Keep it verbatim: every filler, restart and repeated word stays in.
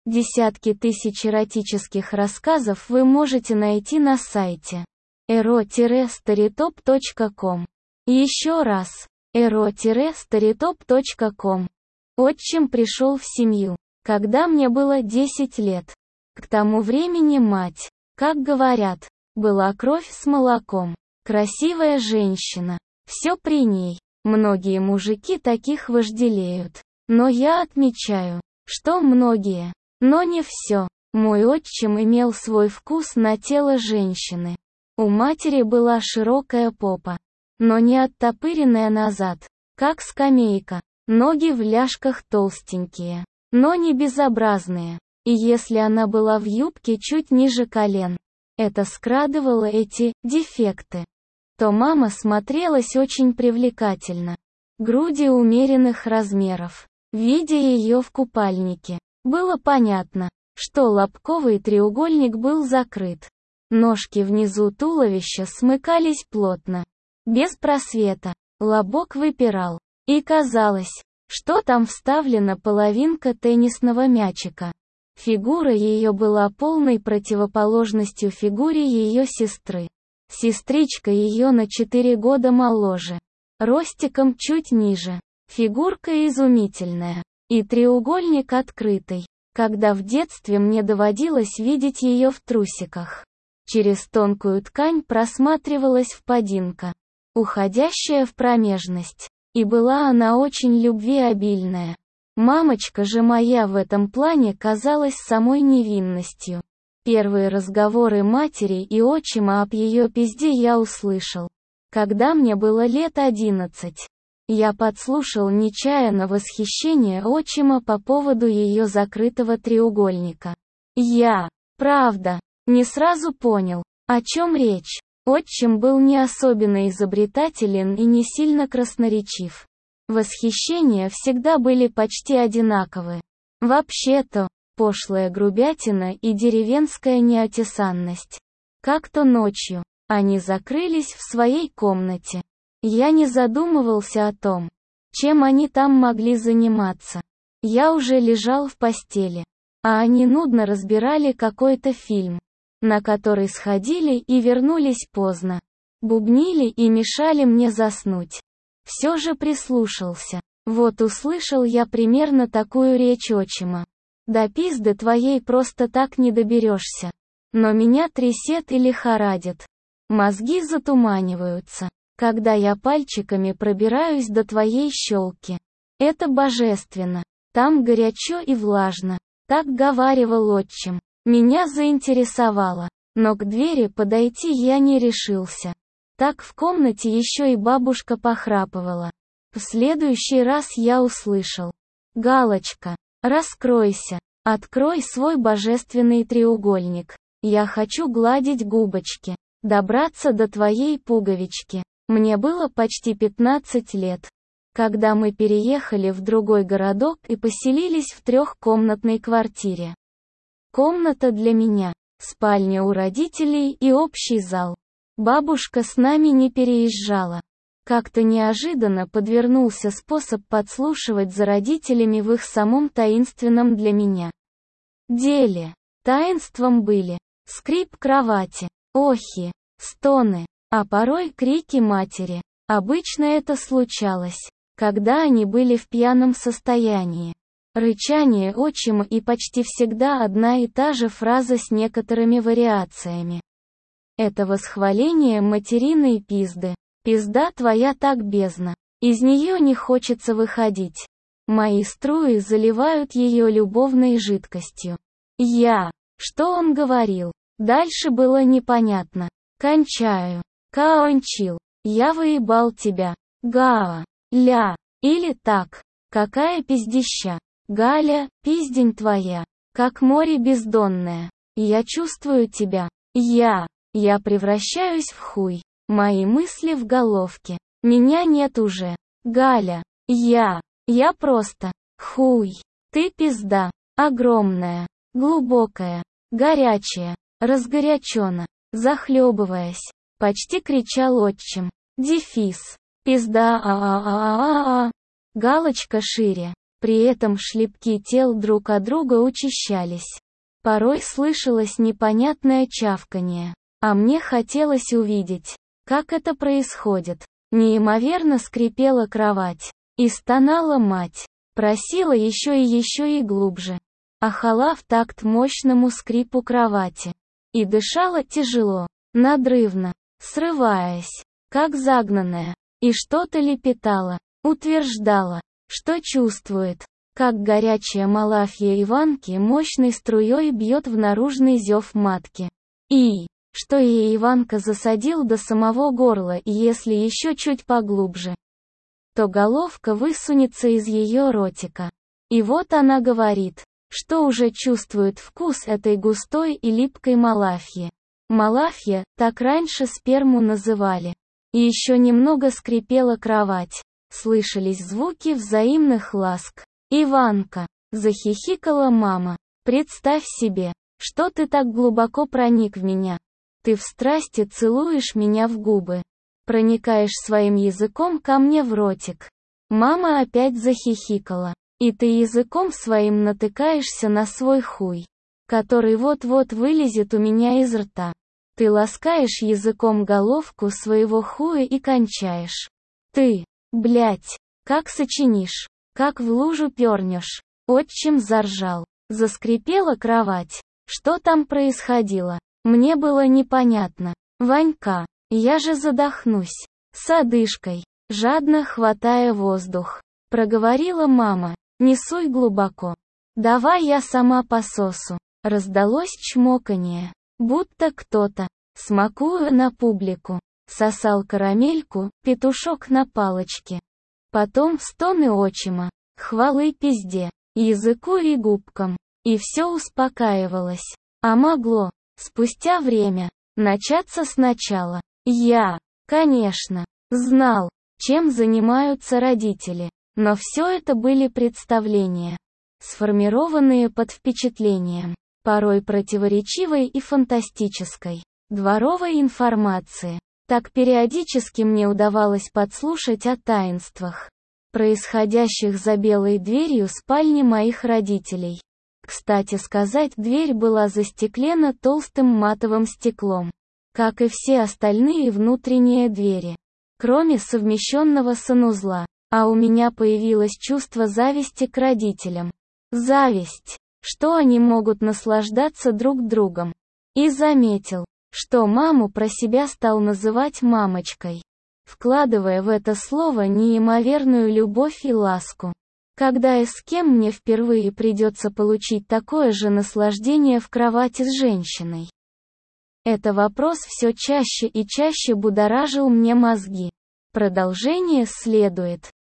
Десятки тысяч эротических рассказов вы можете найти на сайте эро старитоп точка ком. Еще раз, эро старитоп точка ком. Отчим пришел в семью, когда мне было десять лет. К тому времени мать, как говорят, была кровь с молоком. Красивая женщина. Все при ней. Многие мужики таких вожделеют. Но я отмечаю, что многие, но не все. Мой отчим имел свой вкус на тело женщины. У матери была широкая попа, но не оттопыренная назад, как скамейка. Ноги в ляжках толстенькие, но не безобразные. И если она была в юбке чуть ниже колен, это скрадывало эти дефекты, то мама смотрелась очень привлекательно. Груди умеренных размеров. Видя ее в купальнике, было понятно, что лобковый треугольник был закрыт. Ножки внизу туловища смыкались плотно, без просвета, лобок выпирал, и казалось, что там вставлена половинка теннисного мячика. Фигура ее была полной противоположностью фигуре ее сестры. Сестричка ее на четыре года моложе, ростиком чуть ниже, фигурка изумительная, и треугольник открытый, когда в детстве мне доводилось видеть ее в трусиках. Через тонкую ткань просматривалась впадинка, уходящая в промежность, и была она очень любвеобильная. Мамочка же моя в этом плане казалась самой невинностью. Первые разговоры матери и отчима об ее пизде я услышал, когда мне было лет одиннадцать. Я подслушал нечаянно восхищение отчима по поводу ее закрытого треугольника. Я, правда, не сразу понял, о чем речь. Отчим был не особенно изобретателен и не сильно красноречив. Восхищения всегда были почти одинаковы. Вообще-то, пошлая грубятина и деревенская неотесанность. Как-то ночью, они закрылись в своей комнате. Я не задумывался о том, чем они там могли заниматься. Я уже лежал в постели, а они нудно разбирали какой-то фильм, на который сходили и вернулись поздно. Бубнили и мешали мне заснуть. Все же прислушался. Вот услышал я примерно такую речь отчима. До пизды твоей просто так не доберешься. Но меня трясет и лихорадит. Мозги затуманиваются, когда я пальчиками пробираюсь до твоей щелки. Это божественно. Там горячо и влажно. Так говаривал отчим. Меня заинтересовало. Но к двери подойти я не решился. Так в комнате еще и бабушка похрапывала. В следующий раз я услышал: «Галочка, раскройся, открой свой божественный треугольник. Я хочу гладить губочки, добраться до твоей пуговички». Мне было почти пятнадцать лет, когда мы переехали в другой городок и поселились в трехкомнатной квартире. Комната для меня, спальня у родителей и общий зал. Бабушка с нами не переезжала. Как-то неожиданно подвернулся способ подслушивать за родителями в их самом таинственном для меня деле. Таинством были скрип кровати, охи, стоны, а порой крики матери. Обычно это случалось, когда они были в пьяном состоянии. Рычание отчима и почти всегда одна и та же фраза с некоторыми вариациями. Это восхваление материной пизды. Пизда твоя так бездна. Из нее не хочется выходить. Мои струи заливают ее любовной жидкостью. Я. Что он говорил? Дальше было непонятно. Кончаю. Кончил. Я выебал тебя. Гаа. Ля. Или так. Какая пиздища. Галя, пиздень твоя. Как море бездонное. Я чувствую тебя. Я. Я превращаюсь в хуй. Мои мысли в головке. Меня нет уже. Галя. Я. Я просто. Хуй. Ты пизда. Огромная. Глубокая. Горячая. Разгорячена. Захлебываясь. Почти кричал отчим. Дефис. Пизда а а а а а Галочка шире. При этом шлепки тел друг от друга учащались. Порой слышалось непонятное чавканье. А мне хотелось увидеть, как это происходит. Неимоверно скрипела кровать. И стонала мать. Просила еще и еще и глубже. Ахала в такт мощному скрипу кровати. И дышала тяжело, надрывно, срываясь, как загнанная. И что-то лепетала, утверждала, что чувствует, как горячая малафья Иванки мощной струей бьет в наружный зев матки. И, что ей Иванка засадил до самого горла, и если еще чуть поглубже, то головка высунется из ее ротика. И вот она говорит, что уже чувствует вкус этой густой и липкой малафьи. Малафья, так раньше сперму называли. И еще немного скрипела кровать. Слышались звуки взаимных ласк. «Иванка!» — захихикала мама. «Представь себе, что ты так глубоко проник в меня. Ты в страсти целуешь меня в губы. Проникаешь своим языком ко мне в ротик». Мама опять захихикала. «И ты языком своим натыкаешься на свой хуй, который вот-вот вылезет у меня из рта. Ты ласкаешь языком головку своего хуя и кончаешь. Ты, блять, как сочинишь, как в лужу пернешь». Отчим заржал. Заскрипела кровать. Что там происходило? Мне было непонятно. «Ванька, я же задохнусь. С одышкой», жадно хватая воздух, проговорила мама. «Не суй глубоко. Давай я сама пососу». Раздалось чмоканье, будто кто-то, смакуя на публику, сосал карамельку, петушок на палочке. Потом стоны отчима, хвалы пизде, языку и губкам. И все успокаивалось. А могло, спустя время, начаться сначала. Я, конечно, знал, чем занимаются родители. Но все это были представления, сформированные под впечатлением, порой противоречивой и фантастической, дворовой информации. Так периодически мне удавалось подслушать о таинствах, происходящих за белой дверью спальни моих родителей. Кстати сказать, дверь была застеклена толстым матовым стеклом, как и все остальные внутренние двери, кроме совмещенного санузла. А у меня появилось чувство зависти к родителям. Зависть, что они могут наслаждаться друг другом. И заметил, что маму про себя стал называть мамочкой, вкладывая в это слово неимоверную любовь и ласку. Когда и с кем мне впервые придется получить такое же наслаждение в кровати с женщиной? Это вопрос все чаще и чаще будоражил мне мозги. Продолжение следует.